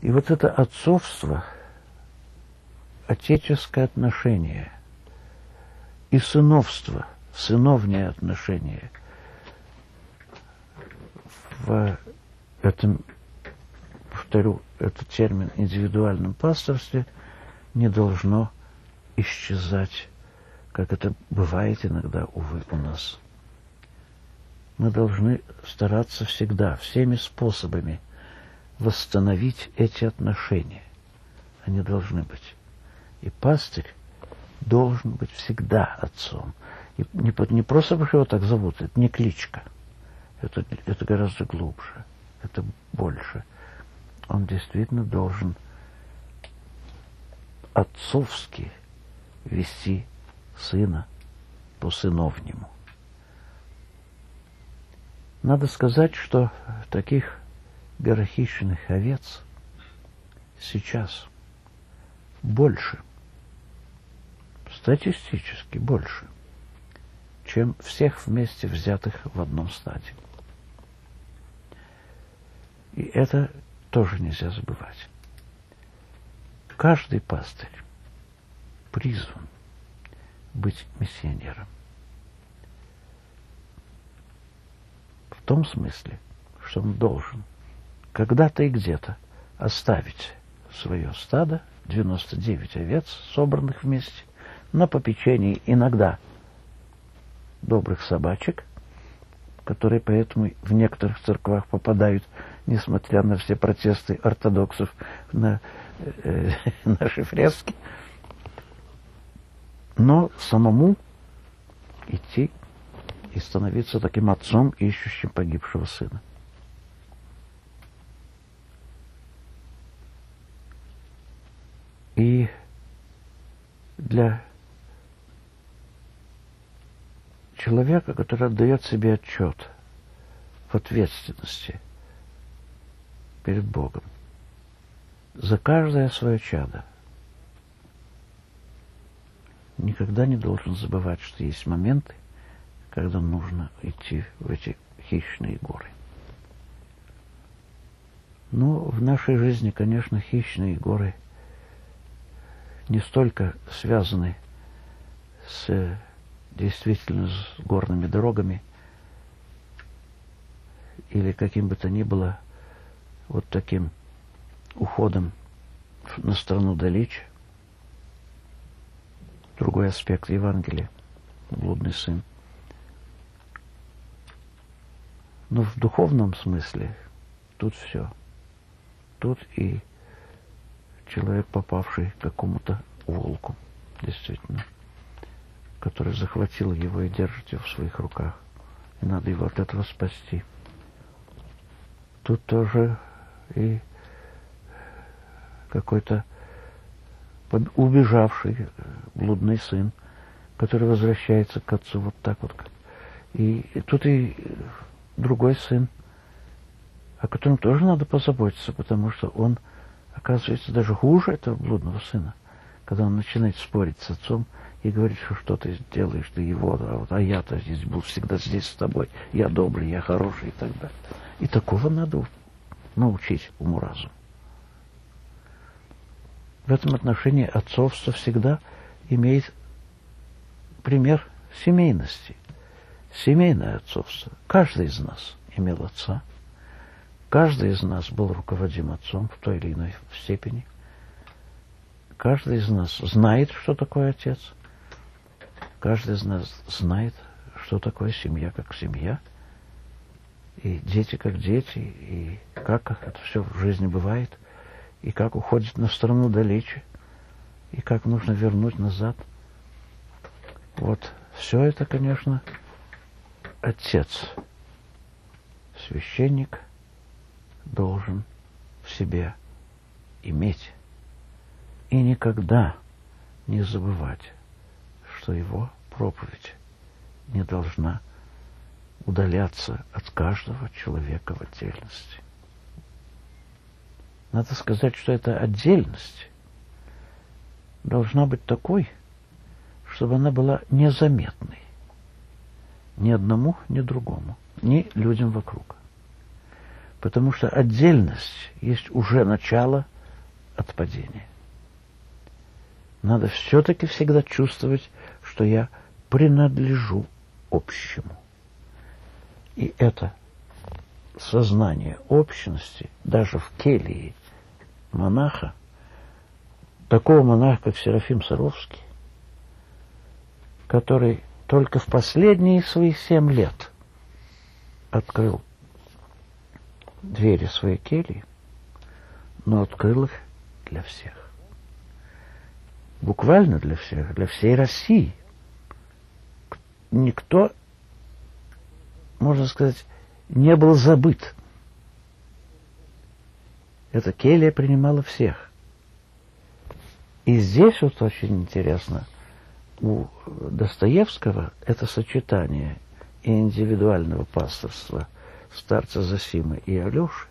И вот это отцовство, отеческое отношение и сыновство, сыновнее отношение в этом, повторю, этот термин, индивидуальном пасторстве не должно исчезать, как это бывает иногда, увы, у нас. Мы должны стараться всегда, всеми способами восстановить эти отношения. Они должны быть. И пастырь должен быть всегда отцом. И не просто потому, что его так зовут, это не кличка. Это гораздо глубже, это больше. Он действительно должен отцовски вести сына по-сыновнему. Надо сказать, что таких берохищенных овец сейчас больше, статистически больше, чем всех вместе взятых в одном стаде. И это тоже нельзя забывать. Каждый пастырь призван быть миссионером. В том смысле, что он должен когда-то и где-то оставить свое стадо, 99 овец, собранных вместе, на попечении иногда добрых собачек, которые поэтому в некоторых церквах попадают, несмотря на все протесты ортодоксов, на наши фрески, но самому идти и становиться таким отцом, ищущим погибшего сына. И для человека, который отдает себе отчет в ответственности перед Богом за каждое свое чадо, никогда не должен забывать, что есть моменты, когда нужно идти в эти хищные горы. Но в нашей жизни, конечно, хищные горы не столько связаны с действительно с горными дорогами или каким бы то ни было вот таким уходом на страну далече. Другой аспект Евангелия, блудный сын. Но в духовном смысле тут все. Тут и человек, попавший к какому-то волку, действительно, который захватил его и держит его в своих руках. И надо его от этого спасти. Тут тоже и какой-то убежавший блудный сын, который возвращается к отцу вот так вот. И тут и другой сын, о котором тоже надо позаботиться, потому что он, оказывается, даже хуже этого блудного сына, когда он начинает спорить с отцом и говорит, что ты делаешь, ты его, а я-то здесь был всегда здесь с тобой, я добрый, я хороший и так далее. И такого надо научить уму-разуму. В этом отношении отцовство всегда имеет пример семейности. Семейное отцовство. Каждый из нас имел отца. Каждый из нас был руководим отцом в той или иной степени. Каждый из нас знает, что такое отец. Каждый из нас знает, что такое семья как семья. И дети как дети. И как это все в жизни бывает. И как уходит на страну далече. И как нужно вернуть назад. Вот все это, конечно, отец. Священник должен в себе иметь. И никогда не забывать, что его проповедь не должна удаляться от каждого человека в отдельности. Надо сказать, что эта отдельность должна быть такой, чтобы она была незаметной ни одному, ни другому, ни людям вокруг. Потому что отдельность есть уже начало от падения. Надо все-таки всегда чувствовать, что я принадлежу общему. И это сознание общности, даже в келье монаха, такого монаха, как Серафим Саровский, который только в последние свои 7 лет открыл двери своей кельи, но открыл их для всех. Буквально для всех, для всей России. Никто, можно сказать, не был забыт. Эта келья принимала всех. И здесь вот очень интересно, у Достоевского это сочетание и индивидуального пасторства старца Зосимы и Алеши,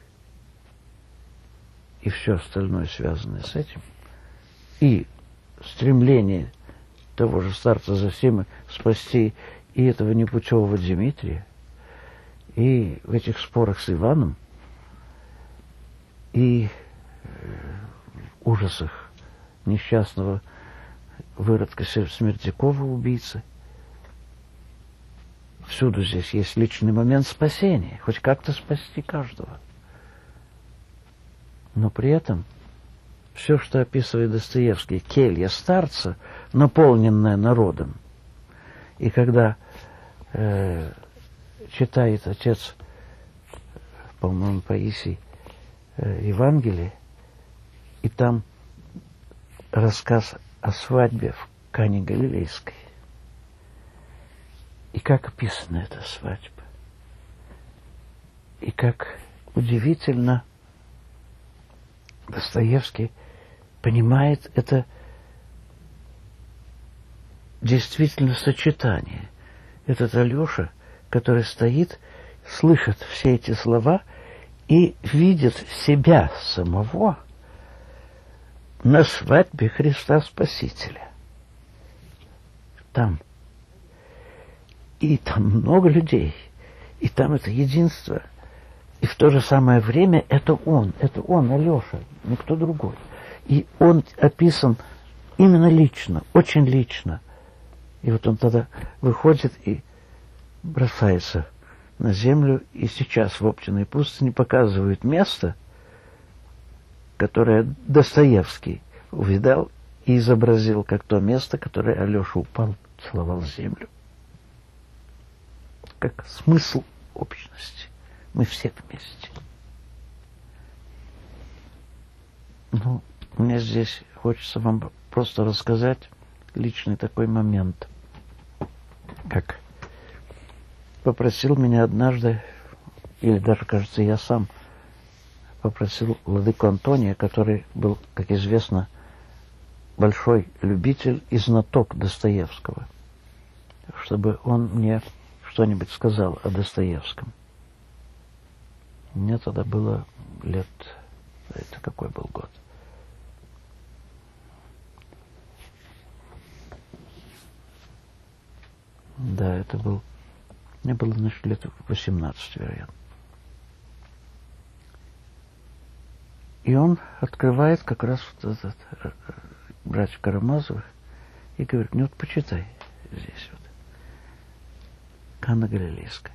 и все остальное, связанное с этим, и стремление того же старца Зосимы спасти и этого непутевого Дмитрия, и в этих спорах с Иваном, и ужасах несчастного выродка Смердякова, убийцы. Всюду здесь есть личный момент спасения, хоть как-то спасти каждого. Но при этом все, что описывает Достоевский, келья старца, наполненная народом. И когда читает отец, по-моему, Паисий, Евангелие, и там рассказ о свадьбе в Кане Галилейской. И как описана эта свадьба. И как удивительно Достоевский понимает это действительно сочетание. Этот Алеша, который стоит, слышит все эти слова и видит себя самого на свадьбе Христа Спасителя. Там. И там много людей. И там это единство. И в то же самое время это он, Алеша, никто другой. И он описан именно лично, очень лично. И вот он тогда выходит и бросается на землю, и сейчас в Оптиной пустыне показывают место, которое Достоевский увидал и изобразил как то место, которое Алеша упал, целовал землю. Как смысл общности. Мы все вместе. Ну, мне здесь хочется вам просто рассказать личный такой момент. Как попросил меня однажды, или даже, кажется, я сам попросил владыку Антония, который был, как известно, большой любитель и знаток Достоевского, чтобы он мне что-нибудь сказал о Достоевском. Мне тогда было лет... Это какой был год? Да, это был... Мне было, значит, лет 18, вероятно. И он открывает как раз вот этот братьев Карамазовых и говорит: ну вот почитай здесь вот. Кана Галилейская.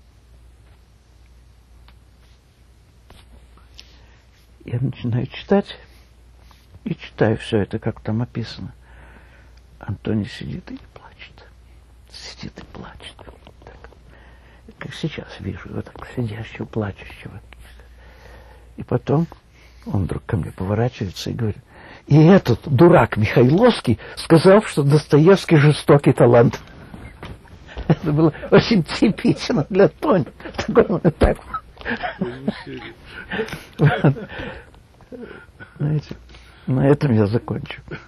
Я начинаю читать, и читаю все это, как там описано. Антоний сидит и плачет. Сидит и плачет. Так. Как сейчас вижу его так сидящего, плачущего. И потом он вдруг ко мне поворачивается и говорит: и этот дурак Михайловский сказал, что Достоевский жестокий талант. Это было очень типично для Тони. Так. Знаете, на этом я закончу.